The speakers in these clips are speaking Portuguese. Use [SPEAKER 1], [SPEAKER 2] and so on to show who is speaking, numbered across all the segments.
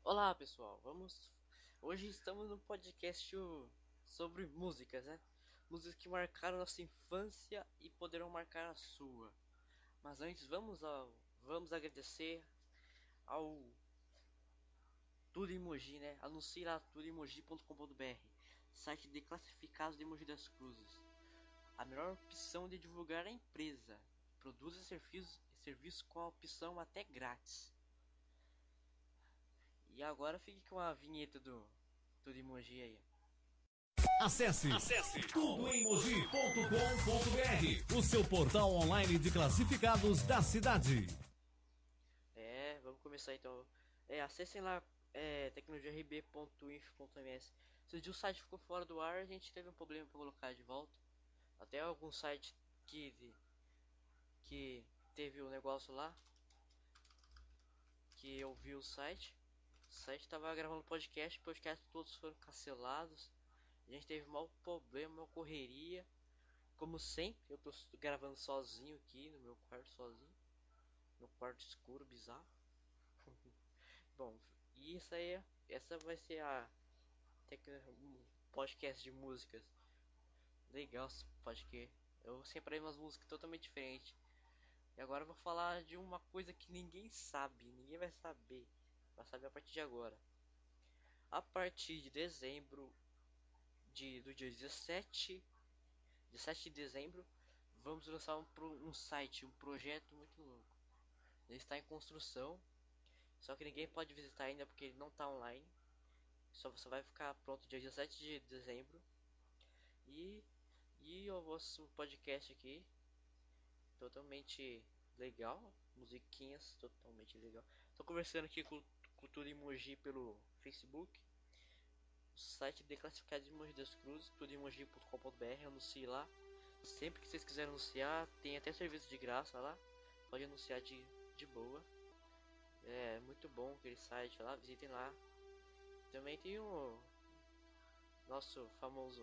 [SPEAKER 1] Olá pessoal, Hoje estamos no podcast sobre músicas, né? Músicas que marcaram nossa infância e poderão marcar a sua. Mas antes vamos agradecer ao Tudo Emoji, né? Anuncie lá tudoemoji.com.br, site de classificados de Mogi das Cruzes. A melhor opção de divulgar a empresa. Produtos e serviços com a opção até grátis. E agora fique com a vinheta do Tudo Emoji aí.
[SPEAKER 2] Acesse tudoemoji.com.br, o seu portal online de classificados da cidade.
[SPEAKER 1] Vamos começar então. Acessem lá tecnologiarb.inf.ms. Se o site ficou fora do ar, a gente teve um problema para colocar de volta. Até algum site que teve o negócio lá, que eu vi o site. O site estava gravando podcast todos foram cancelados. A gente teve mau problema, uma correria. Como sempre, eu tô gravando sozinho aqui no meu quarto sozinho. No quarto escuro, bizarro. Bom, e essa vai ser um podcast de músicas. Legal esse podcast. Eu separei umas músicas totalmente diferentes. E agora eu vou falar de uma coisa que ninguém sabe, ninguém vai saber. Vai saber a partir de agora. A partir de dezembro, do dia 17 de dezembro, vamos lançar um site, um projeto muito louco. Ele está em construção, só que ninguém pode visitar ainda porque ele não está online. Só vai ficar pronto dia 17 de dezembro. E, e o vosso podcast aqui, totalmente legal. Musiquinhas, totalmente legal. Tô conversando aqui com o Tudo Emoji pelo Facebook. O site de classificados de Mogi das Cruzes, tudoemoji.com.br, anuncie lá. Sempre que vocês quiserem anunciar, tem até serviço de graça lá. Pode anunciar de boa. É muito bom aquele site lá, visitem lá. Também tem o nosso famoso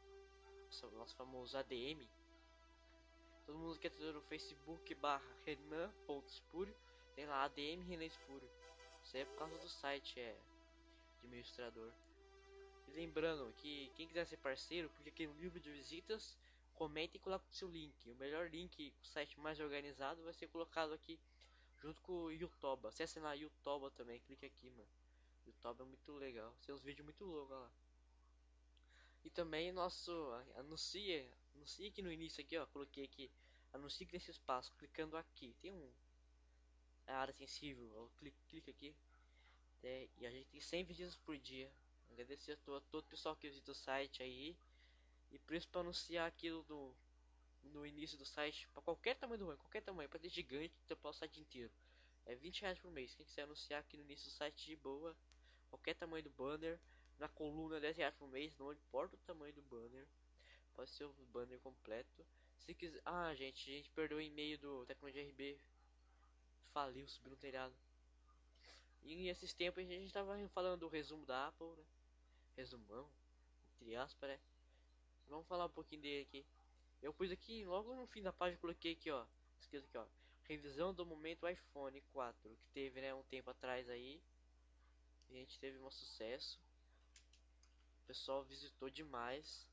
[SPEAKER 1] ADM. Todo mundo que é no Facebook Renan.Espúrio, tem lá ADM Renan Espúrio. Isso aí é por causa do site, administrador. E lembrando que quem quiser ser parceiro, clique aqui no livro de visitas, comente e coloque o seu link. O melhor link, o site mais organizado, vai ser colocado aqui junto com o YouTube. Acesse lá YouTube também, clique aqui, mano. YouTube é muito legal, tem uns vídeos muito loucos lá. E também anuncie aqui no início aqui, ó, coloquei aqui, anuncie nesse espaço, clicando aqui, tem a área sensível, ó, clica aqui, e a gente tem 100 visitas por dia. Agradecer a todo o pessoal que visita o site aí, e por isso para anunciar aquilo no início do site, para qualquer tamanho do banco, qualquer tamanho, para ter gigante, para o site inteiro. É R$ 20 por mês, quem quiser anunciar aqui no início do site de boa, qualquer tamanho do banner, na coluna R$ 10 por mês, não importa o tamanho do banner. Pode ser o banner completo. Se quiser. A gente perdeu o e-mail do Tecnologia RB. Faliu, subiu no telhado. E nesses tempos a gente tava falando do resumo da Apple, né? Resumão, entre aspas, né? Vamos falar um pouquinho dele aqui. Eu pus aqui, logo no fim da página, coloquei aqui, ó. Escrito aqui, ó. Revisão do momento iPhone 4, que teve, né, um tempo atrás aí. A gente teve um sucesso. O pessoal visitou demais.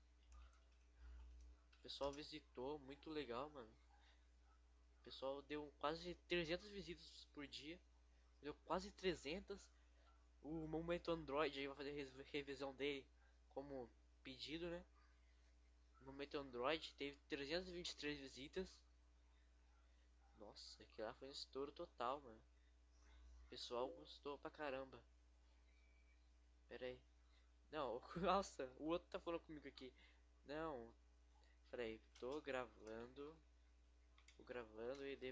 [SPEAKER 1] O pessoal visitou, muito legal, mano. O pessoal deu quase 300 visitas por dia. Deu quase 300. O momento Android aí vai fazer revisão dele como pedido, né? O momento Android teve 323 visitas. Nossa, aquilo lá foi um estouro total, mano. O pessoal gostou pra caramba. Pera aí. Não, nossa, o outro tá falando comigo aqui. Não, peraí, tô gravando e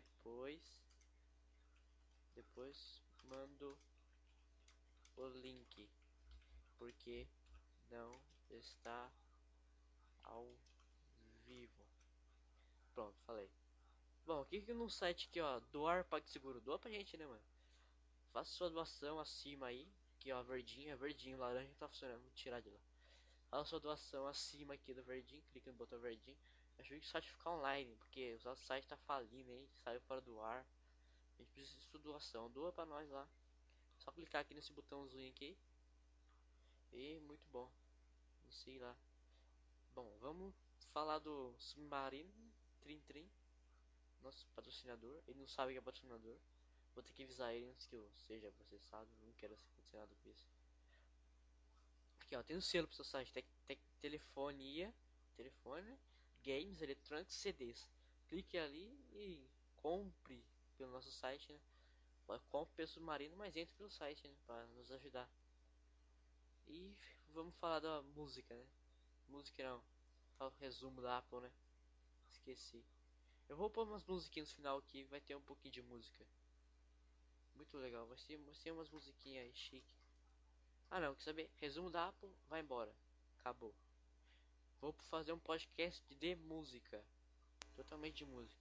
[SPEAKER 1] depois mando o link, porque não está ao vivo. Pronto, falei. Bom, o que no site aqui, ó, doar PagSeguro, doa pra gente, né, mano? Faça sua doação acima aí, aqui ó, verdinho, laranja tá funcionando, vou tirar de lá. Faça sua doação acima aqui do verdinho, clica no botão verdinho. Ajude o site a ficar online, porque o nosso site tá falindo, hein, saiu fora do ar. A gente precisa de sua doação, doa pra nós lá. Só clicar aqui nesse botãozinho aqui. E muito bom. Não sei lá. Bom, vamos falar do Submarino Trim Trim, nosso patrocinador. Ele não sabe que é patrocinador. Vou ter que avisar ele antes que eu seja processado. Não quero ser patrocinado com isso. Aqui ó, tem um selo pro seu site. Telefone, games, eletrônicos, CDs. Clique ali e compre pelo nosso site, né? Compre pelo Submarino, mas entre pelo site, né? Para nos ajudar. E vamos falar da música, né? Música não. Fala o resumo da Apple, né? Esqueci. Eu vou pôr umas musiquinhas no final aqui. Vai ter um pouquinho de música. Muito legal. Vai ser umas musiquinhas aí chique. Ah não, quer saber? Resumo da Apple, vai embora. Acabou. Vou fazer um podcast de música. Totalmente de música.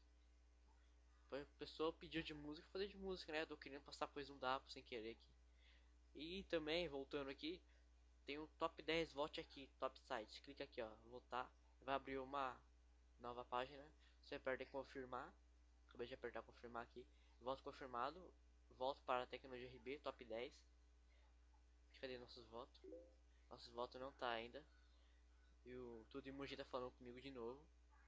[SPEAKER 1] A pessoa pediu de música, fazer de música, né? Eu tô querendo passar coisa no da Apple sem querer aqui. E também, voltando aqui, tem o top 10, vote aqui, top sites. Clica aqui, ó, voltar. Vai abrir uma nova página. Você aperta em confirmar. Acabei de apertar confirmar aqui. Voto confirmado. Volto para a Tecnologia RB, top 10. Cadê nossos votos? Nossos votos não tá ainda. E o Tudo Emoji tá falando comigo de novo.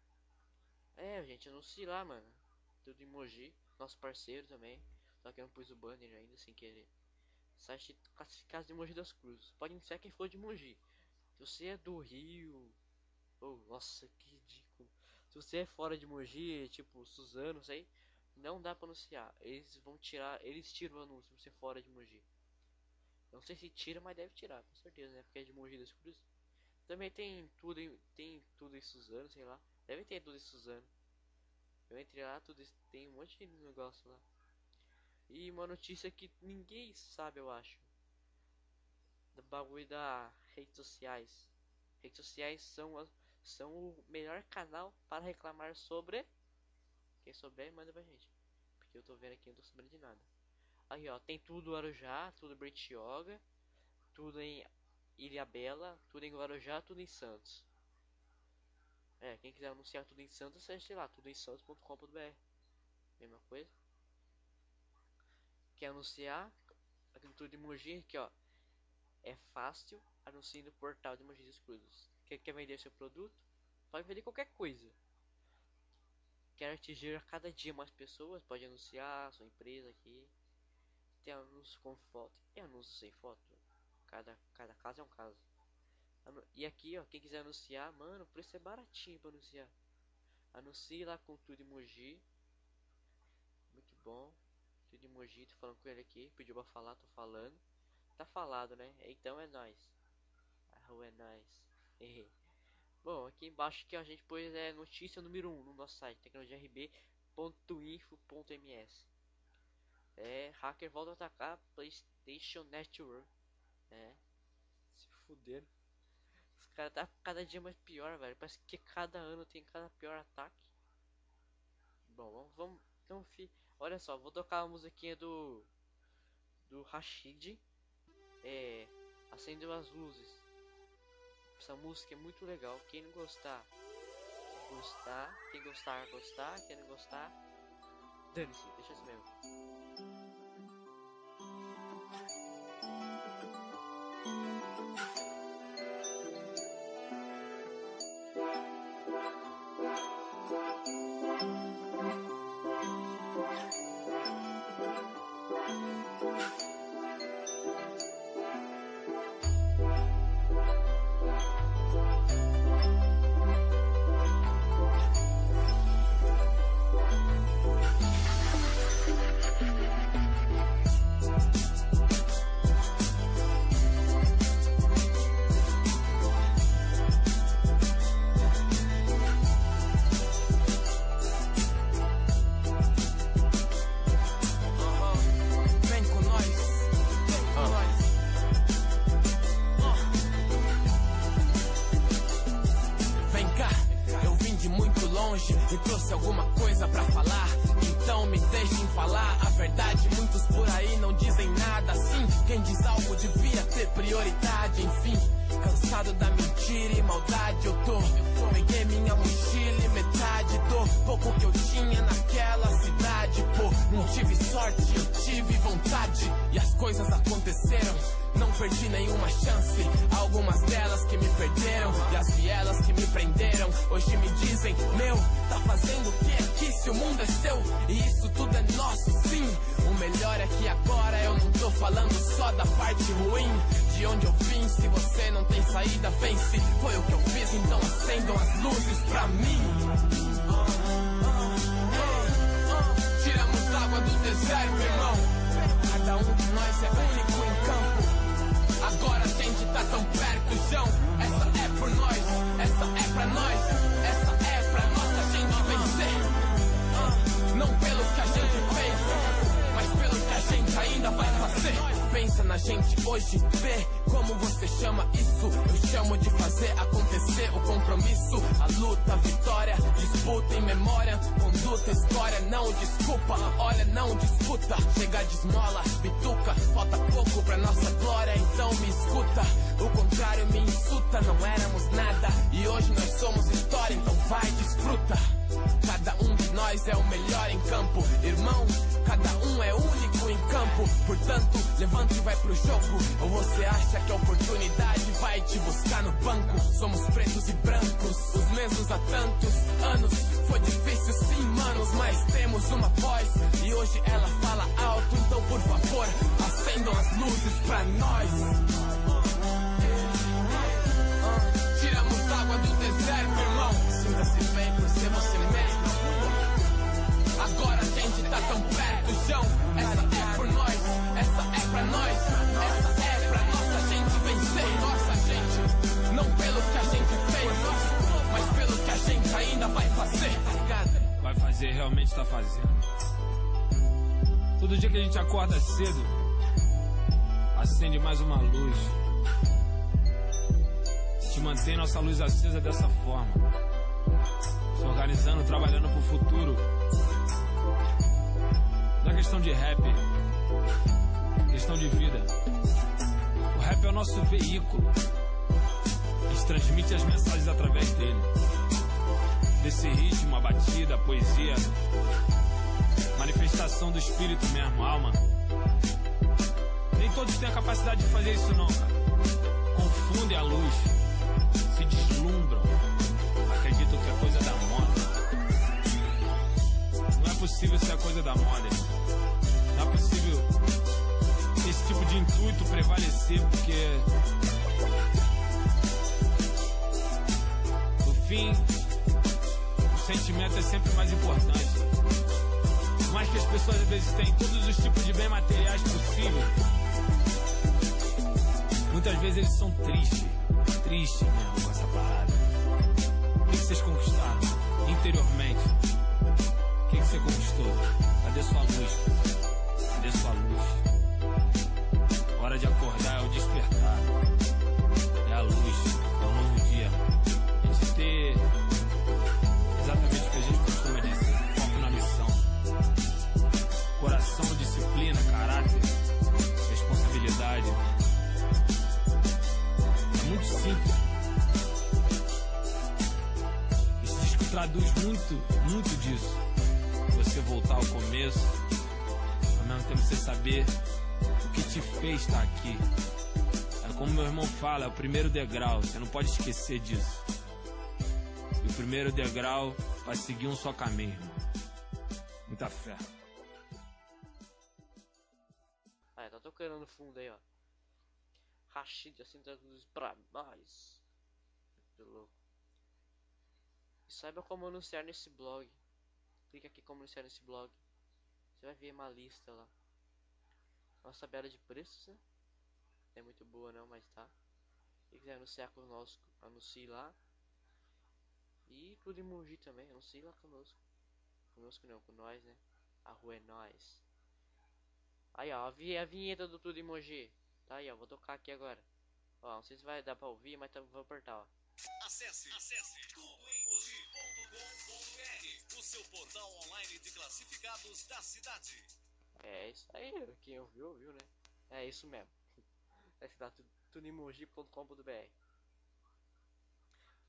[SPEAKER 1] É, gente, anuncia lá, mano. Tudo Emoji, nosso parceiro também. Só que eu não pus o banner ainda sem querer. Site classificado de Mogi das Cruzes. Pode iniciar quem for de Mogi. Se você é do Rio. Oh, nossa, que ridículo. Se você é fora de Mogi, tipo Suzano, sei. Não dá pra anunciar. Eles vão tirar. Eles tiram o anúncio se você é fora de Mogi. Não sei se tira, mas deve tirar, com certeza, né? Porque é de Mogi das Cruzes. Também tem tudo em Suzano, sei lá. Deve ter tudo em Suzano. Eu entrei lá, tem um monte de negócio lá. E uma notícia que ninguém sabe, eu acho. Do bagulho da redes sociais. Redes sociais são o melhor canal para reclamar sobre. Quem souber, manda pra gente. Porque eu tô vendo aqui, não tô sabendo de nada. Aí ó, tem tudo Arujá, tudo Bertioga, tudo em Ilhabela, tudo em Guarujá, tudo em Santos. É, quem quiser anunciar tudo em Santos, sei lá, tudo em santos.com.br. Mesma coisa. Quer anunciar aqui no Tudo de Mogi, aqui ó. É fácil, anuncie no portal de Mogi das Cruzes. Quer vender seu produto? Pode vender qualquer coisa. Quer atingir a cada dia mais pessoas? Pode anunciar sua empresa aqui. Tem anúncio com foto e anúncio sem foto. Cada caso é um caso. E aqui ó, quem quiser anunciar, mano, o preço é baratinho para anunciar. Anuncie lá com Tudo de Mogi. Muito bom. Tudo de Mogi, tô falando com ele aqui. Pediu pra falar, tô falando. Tá falado, né? Então é nóis. É nóis. Bom, aqui embaixo que a gente pôs é notícia número 1 no nosso site, tecnologiarb.info.ms. É, hacker volta a atacar PlayStation Network. É, se fuder. Os caras tá cada dia mais pior, velho. Parece que cada ano tem cada pior ataque. Bom, vamos então, olha só, vou tocar a musiquinha do Rashid. É, acendeu as luzes. Essa música é muito legal. Quem não gostar, gostar. Quem gostar, gostar. Quem não gostar, dane-se, deixa assim mesmo.
[SPEAKER 3] E trouxe alguma coisa pra falar, então me deixem falar a verdade. Muitos por aí não dizem nada assim. Quem diz algo devia ter prioridade. Enfim, cansado da mentira e maldade. Eu tô, peguei minha mochila e metade do pouco que eu tinha naquela cidade. Pô, não tive sorte, eu tive vontade e as coisas aconteceram. Não perdi nenhuma chance, algumas delas que me perderam e as vielas que me prenderam. Hoje me dizem, meu, tá fazendo o que aqui se o mundo é seu? E isso tudo é nosso, sim. O melhor é que agora eu não tô falando só da parte ruim. De onde eu vim, se você não tem saída, vence. Foi o que eu fiz, então acendam as luzes pra mim. Tiramos água do deserto, irmão. Cada um de nós é único em campo. Agora a gente tá tão perto, João. Essa é por nós, essa é pra nós, essa é pra nossa gente vencer. Não pelo que a gente fez, mas pelo que a gente ainda vai fazer. Pensa na gente hoje, vê como você chama isso. Eu chamo de fazer acontecer o compromisso. A luta, a vitória, disputa em memória. Conduta, história, não desculpa. Olha, não disputa. Chega de esmola, bituca. Falta pouco pra nossa glória, então me escuta. O contrário me insulta, não éramos nada e hoje nós somos história, então vai, desfruta. Cada um de nós é o melhor em campo. Irmão, cada um é único em campo. Portanto, levanta e vai pro jogo. Ou você acha que a oportunidade vai te buscar no banco? Somos pretos e brancos, os mesmos há tantos anos. Foi difícil sim, manos, mas temos uma voz e hoje ela fala alto. Então por favor, acendam as luzes pra nós. Tiramos água do deserto, irmão. Sinta-se bem por ser você mesmo. Agora a gente tá tão perto, João. Essa é por nós, essa é pra nós, essa é pra nossa gente vencer. Nossa gente, não pelo que a gente fez, mas pelo que a gente ainda vai fazer.
[SPEAKER 4] Vai fazer, realmente tá fazendo. Todo dia que a gente acorda cedo, acende mais uma luz. Te mantém nossa luz acesa dessa forma. Se organizando, trabalhando pro futuro. Não é questão de rap, é questão de vida. O rap é o nosso veículo. A gente transmite as mensagens através dele. Desse ritmo, a batida, a poesia. Manifestação do espírito mesmo, alma. Nem todos têm a capacidade de fazer isso não, cara. Confundem a luz, se deslumbram, acreditam que é coisa da moda. Não é possível ser a coisa da moda. Não é possível esse tipo de intuito prevalecer, porque no fim o sentimento é sempre mais importante. Por mais que as pessoas às vezes tenham todos os tipos de bens materiais possíveis, muitas vezes eles são tristes mesmo com essa parada. O que vocês conquistaram interiormente? O que você conquistou? Cadê sua luz? Cadê sua luz? Hora de acordar é o despertar. É a luz, é um novo dia. A gente ter exatamente o que a gente costuma dizer: foco na missão. Coração, disciplina, caráter, responsabilidade. É muito simples. Esse disco traduz muito disso. Você voltar ao começo, ao mesmo tempo você saber o que te fez estar aqui. É como meu irmão fala, é o primeiro degrau, você não pode esquecer disso. E o primeiro degrau vai seguir um só caminho, irmão. Muita fé.
[SPEAKER 1] Ah, tá tocando no fundo aí, ó. Rashid, assim, traduz pra nós. Muito louco. E saiba como anunciar nesse blog. Clica aqui como anunciar nesse blog. Você vai ver uma lista lá. Nossa tabela de preços, né? Não é muito boa não, mas tá. Se quiser anunciar conosco, anuncie lá. E Tudo Emoji também, anuncie lá conosco. Conosco não, com nós, né? A rua é nós. Aí ó, a vinheta do Tudo Emoji. Tá aí ó, vou tocar aqui agora. Ó, não sei se vai dar pra ouvir, mas vou apertar, ó.
[SPEAKER 2] Acesse tudoemoji.com.br, o seu portal online de classificados da cidade.
[SPEAKER 1] É isso aí, quem ouviu, ouviu, né? É isso mesmo. Tudoemoji.com.br.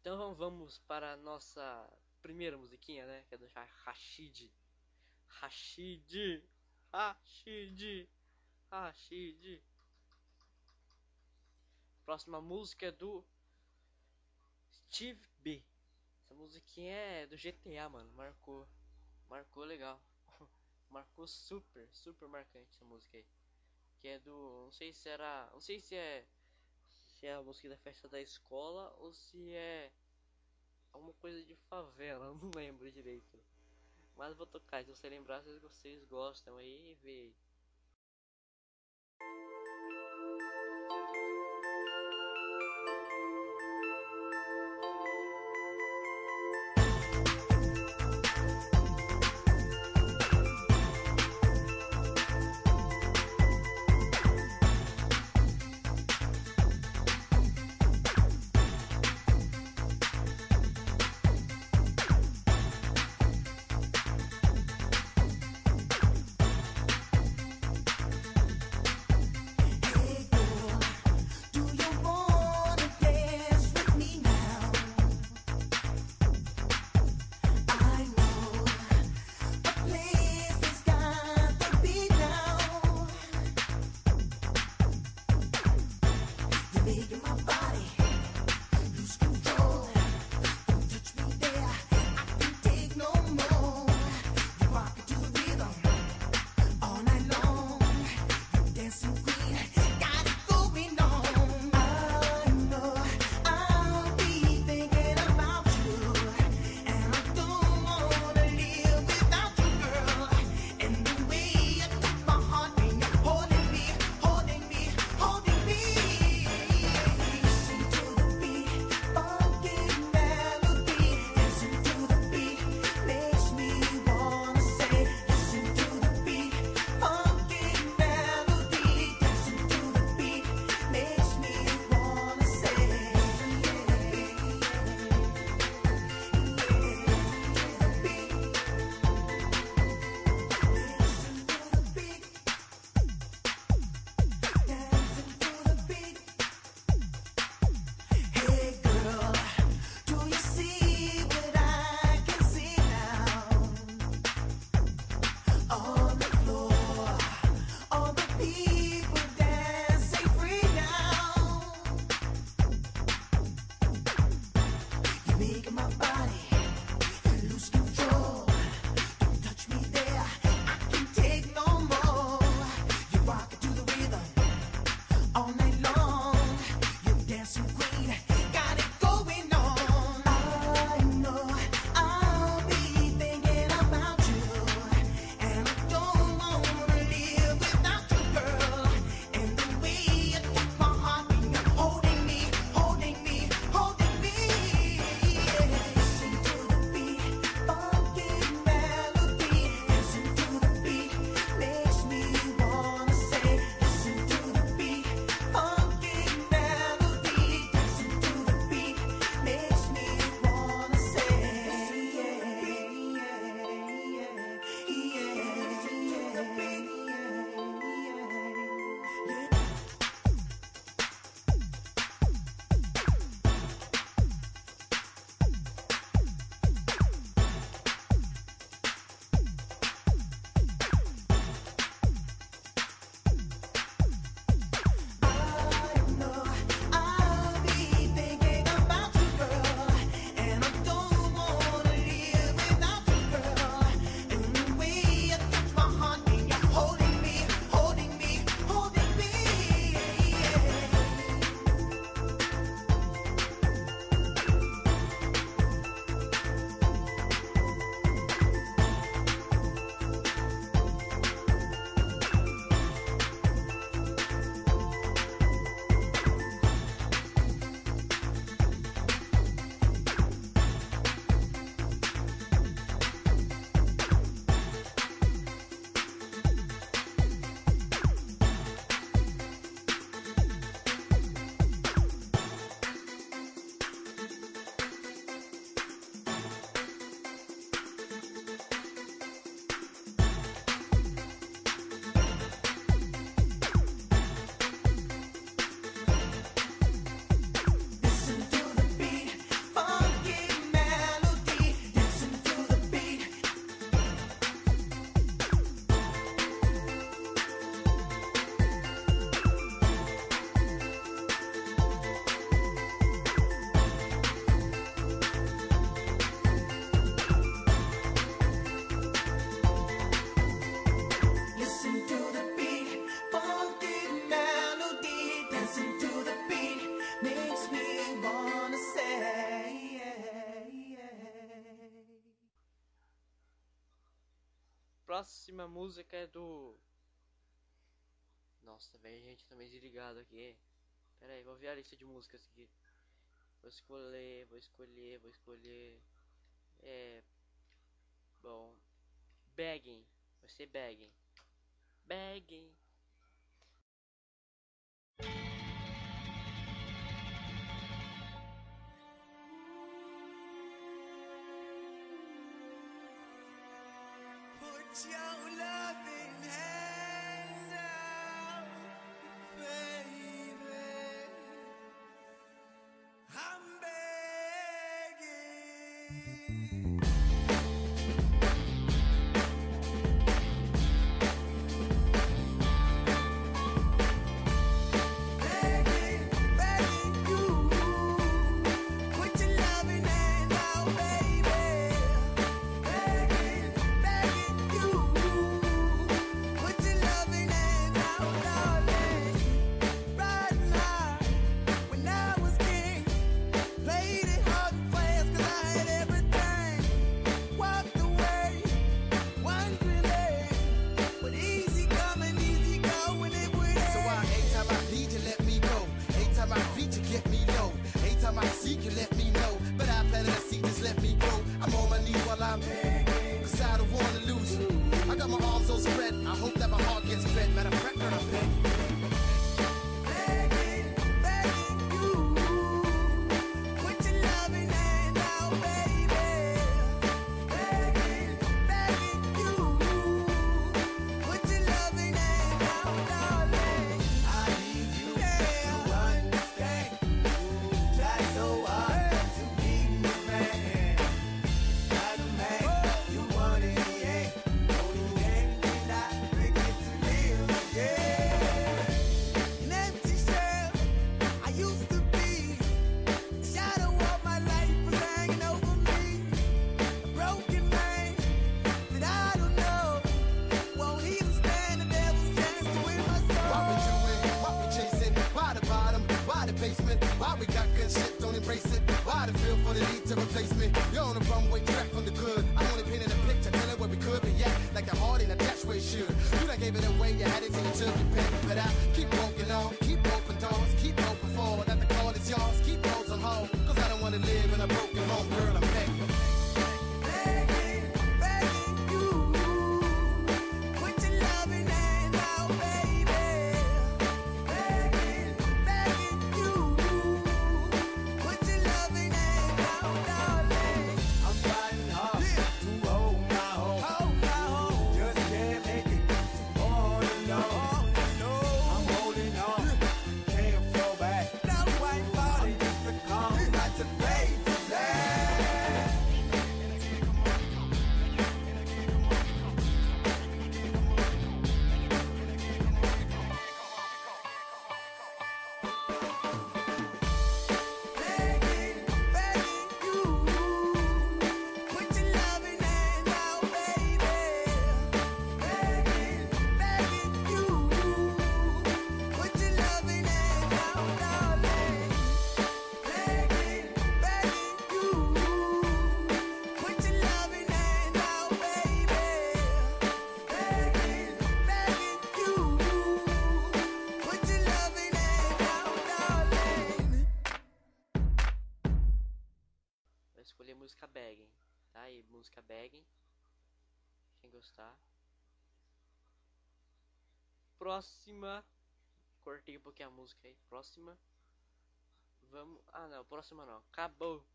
[SPEAKER 1] Então vamos para a nossa primeira musiquinha, né? Que é do Rashid. Rashid. Rashid. Rashid. Próxima música é do Steve B. Essa musiquinha é do GTA, mano. Marcou legal. Marcou super marcante essa música aí. Que é do, não sei se é a música da festa da escola ou se é alguma coisa de favela, não lembro direito. Mas vou tocar, se você lembrar, se vocês gostam aí, vê aí.
[SPEAKER 3] dancing to the beat makes me wanna say.
[SPEAKER 1] Próxima música é do... Nossa, velho, gente, tá meio desligado aqui. Pera aí, vou ver a lista de músicas aqui. Vou escolher. É... Bom... Begging. Vai ser Begging. Begging.
[SPEAKER 3] Put your loving hand out, baby. I'm begging. Begging, begging you. Put your loving hand out, baby. Begging, begging you. Put your loving hand out, darling. Right now, when I was king, played it hard and fast 'cause I had everything. Walked away, wondering, but easy coming, easy going, it would end.
[SPEAKER 5] So why anytime I need you, let me go. Anytime I beat you, get me low. Anytime I seek you, let me know. But I planted a seed, just let me go. I'm on my knees while I'm begging, 'cause I don't wanna lose you. I got my arms so spread, I hope that my heart gets fed. Matter of fact, girl, I'm begging.
[SPEAKER 3] Begging, begging you. Put your loving hand out, baby. Begging, begging you. Put your loving hand out, darling. I need you to understand. Try so hard to be the man. Not a man you want in the end. Only then can I begin to live again. An empty shell I used to be. The shadow of my life was hanging over me. A broken man that I don't know. Won't even stand the devil's chance to win my soul.
[SPEAKER 5] Why we doing? Why we chasing? Why the bottom? Why the basement? Why we got good shit, don't embrace it? Why the feel for the need to replace me? You're on the runway track from the good. I'm only painting a picture, telling where we could be at. Like the heart in a dash where it should. You done gave it away, you had it till you took your pick. But I keep walking on, keep open doors, keep open forward. That the call is yours, keep those on hold. 'Cause I don't wanna live in a broken home, girl, I'm begging.
[SPEAKER 3] Begging, begging you. Put your loving hand out, baby. Begging, begging you. Put your loving hand out, darling. I'm fighting hard to hold my own. Just can't make it all alone. I'm holding on, can't fall back. Not white body, just a calm. Got to fade to black. Begging, begging you. Put your loving hand out, baby. Begging, begging you. Put your loving hand out, darling. Begging, begging you. Put your loving hand out, baby. Begging, begging you. Put your loving hand out, darling.
[SPEAKER 1] Vou escolher música Begging. Tá aí, música Begging. Quem gostar. Próxima. Cortei um pouquinho a música aí. Próxima. Vamos. Ah, não, próxima não. Acabou.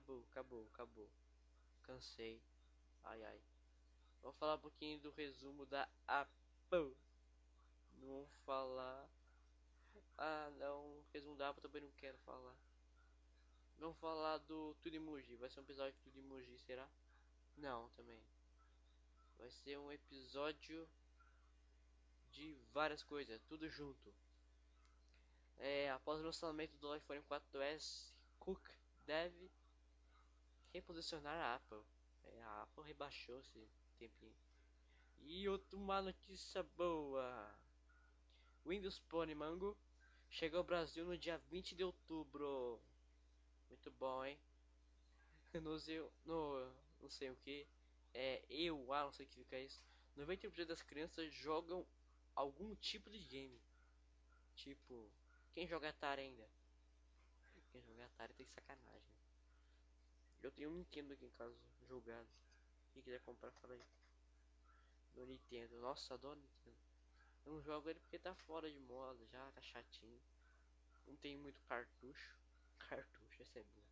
[SPEAKER 1] Cansei. Ai. Vou falar um pouquinho do resumo da Apple. Não vou falar. Ah, não. Resumo da Apple também não quero falar. Vamos falar do Tudo Emoji. Vai ser um episódio de Tudo Emoji, será? Não, também. Vai ser um episódio de várias coisas, tudo junto. Após o lançamento do iPhone 4S, Cook deve reposicionar a Apple. A Apple rebaixou esse tempinho. E uma notícia boa: Windows Phone Mango Chegou ao Brasil no dia 20 de outubro. Muito bom, hein? Não sei o que. Não sei o que fica isso. 90% das crianças jogam algum tipo de game. Tipo, quem joga Atari ainda? Quem joga Atari tem sacanagem. Eu tenho um Nintendo aqui em casa jogado. Quem quiser comprar, fala aí. No Nintendo. Nossa, adoro Nintendo. Eu não jogo ele porque tá fora de moda já, tá chatinho. Não tem muito cartucho. Cartucho, essa é boa.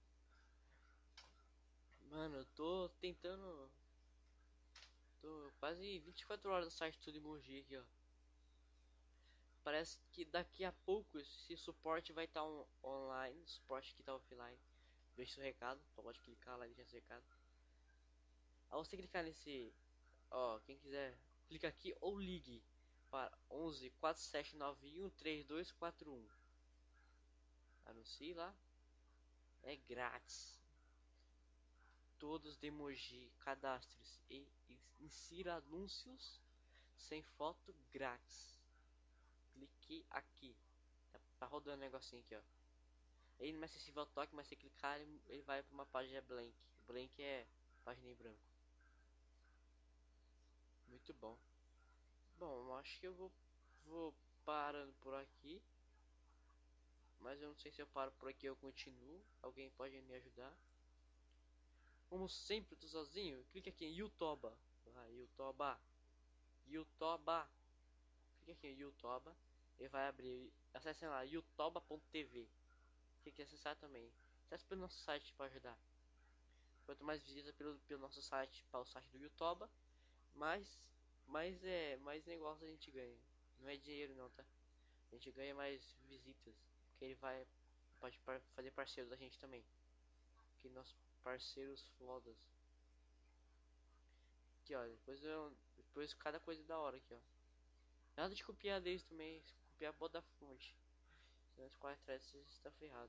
[SPEAKER 1] Mano, eu tô tentando. Tô quase 24 horas no site Tudo Emoji aqui, ó. Parece que daqui a pouco esse suporte vai estar online. O suporte que tá offline. Deixa seu recado. Pode clicar lá e deixar seu recado. Ao você clicar nesse. Ó, quem quiser, clica aqui ou ligue para 11 4791 3241. Anuncie lá. É grátis. Todos de emoji, cadastre-se e insira anúncios sem foto grátis. Clique aqui. Tá rodando um negocinho aqui, ó. Ele não é acessível ao toque, mas se clicar ele vai para uma página blank. Blank é página em branco. Muito bom. Bom, eu acho que eu vou parando por aqui. Mas eu não sei se eu paro por aqui ou eu continuo. Alguém pode me ajudar? Como sempre, eu tô sozinho. Clique aqui em YouTube. YouTube. Clique aqui em YouTube. E vai abrir. Acessem lá, youtube.tv. Clique em acessar também. Acesse pelo nosso site para ajudar. Quanto mais visita pelo nosso site, para o site do YouTube, mais negócio a gente ganha. Não é dinheiro não, tá? A gente ganha mais visitas. Porque ele pode fazer parceiros da gente também. Que nossos parceiros fodas. Aqui, ó, depois cada coisa da hora aqui, ó. Nada de copiar deles também, copiar a da fonte. Senão os quatro atrás você está ferrado.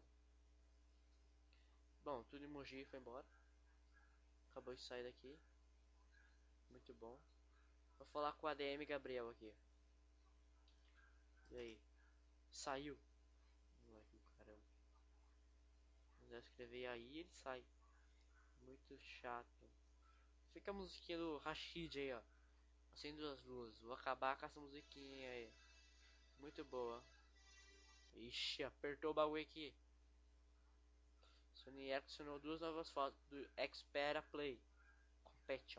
[SPEAKER 1] Bom, tudo emoji foi embora. Acabou de sair daqui. Muito bom. Vou falar com o ADM Gabriel aqui. E aí? Saiu. Caramba. Vou escrever aí ele sai. Muito chato. Fica a musiquinha do Rashid aí, ó. Acendo as luzes. Vou acabar com essa musiquinha aí. Muito boa. Ixi, apertou o bagulho aqui. Sony adicionou duas novas fotos do Xperia Play Competition.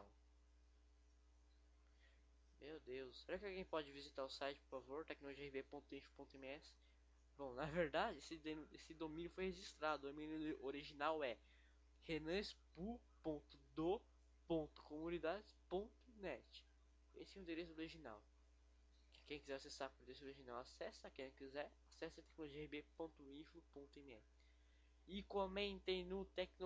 [SPEAKER 1] Meu Deus. Será que alguém pode visitar o site, por favor? tecnologiarb.info.ms. Bom, na verdade, esse domínio foi registrado. O domínio original é renanspu.do.comunidades.net. Esse é o endereço original. Quem quiser acessar o endereço original, acessa. Quem quiser, acesse tecnologiarb.info.ms. E comentem no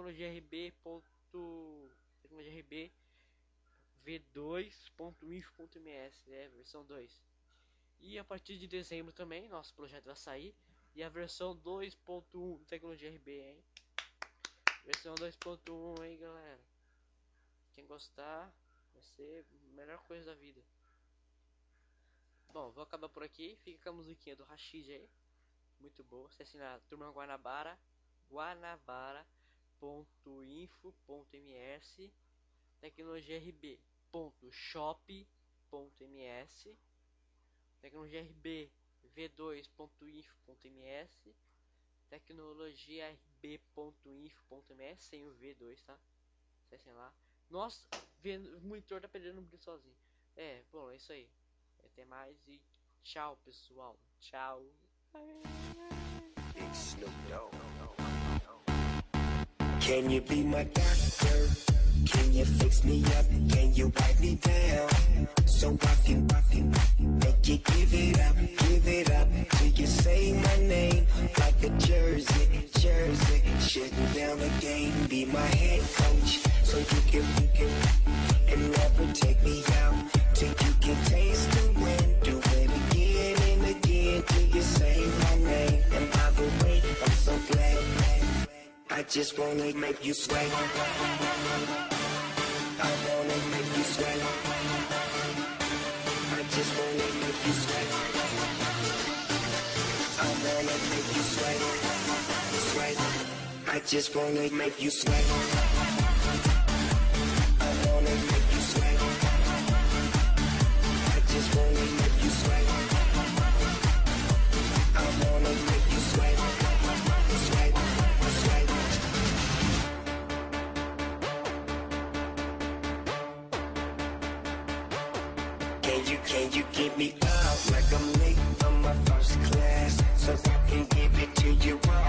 [SPEAKER 1] tecnologiarb.v2.info.ms, versão 2. E a partir de dezembro também nosso projeto vai sair. E a versão 2.1 do Tecnologia RB, hein? Versão 2.1, hein, galera? Quem gostar, vai ser a melhor coisa da vida. Bom, vou acabar por aqui. Fica com a musiquinha do Rashid aí. Muito boa. Acesse na Turma Guanabara. Guanabara.info.ms. tecnologiarb.shop.ms. tecnologiarb.v2.info.ms. tecnologiarb.info.ms sem o V2, tá? Acessem lá. Nossa, o monitor tá perdendo brilho sozinho. Bom, é isso aí. Até mais e tchau, pessoal. Tchau.
[SPEAKER 6] It's Snoop Dogg. Can you be my doctor? Can you fix me up? Can you wipe me down? So I can make you give it up till you say my name like a jersey. Shutting down the game, be my head coach, so you can and never take me out till you can taste the win. Do it again and again till you say my name. And by the way, I'm so glad. I just wanna make you sweat. I wanna make you sweat. I just wanna make you sweat. I wanna you sweat, sweat. I just wanna make you sweat. I wanna make you sweat. I just wanna make you sweat. I wanna make you sweat, sweat, sweat. Can you give me up like I'm late from my first class, so I can give it to you all